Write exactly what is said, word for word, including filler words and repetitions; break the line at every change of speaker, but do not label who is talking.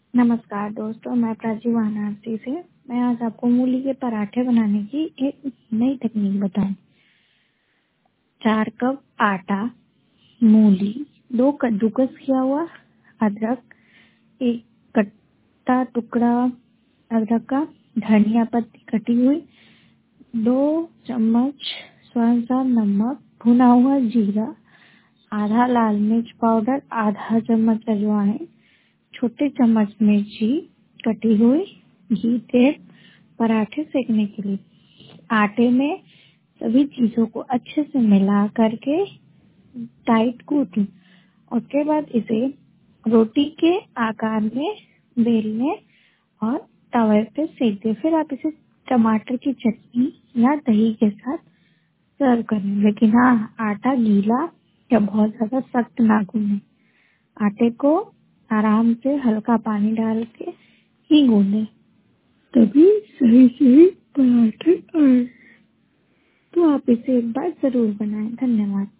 नमस्कार दोस्तों, मैं प्राची वाराणसी से। मैं आज आपको मूली के पराठे बनाने की एक नई तकनीक बताऊं। चार कप आटा, मूली, दो कद्दूकस किया हुआ अदरक, एक कट्टा टुकड़ा अदरक का, धनिया पत्ती कटी हुई, दो चम्मच स्वाद अनुसार नमक, भुना हुआ जीरा, आधा लाल मिर्च पाउडर, आधा चम्मच अजवाइन, छोटे चम्मच मिर्ची कटी हुई, घी, तेल। पराठे सेकने के लिए आटे में सभी चीजों को अच्छे से मिला करके टाइट गूंथें। उसके बाद इसे रोटी के आकार में बेलने और तवे पे सेक दें। फिर आप इसे टमाटर की चटनी या दही के साथ सर्व करें, लेकिन हाँ, आटा गीला या बहुत ज्यादा सख्त ना गूंदें। आटे को आराम से हल्का पानी डाल के ही गूंदें, तभी सही सही पराठे आए। तो आप इसे एक बार जरूर बनाएं। धन्यवाद।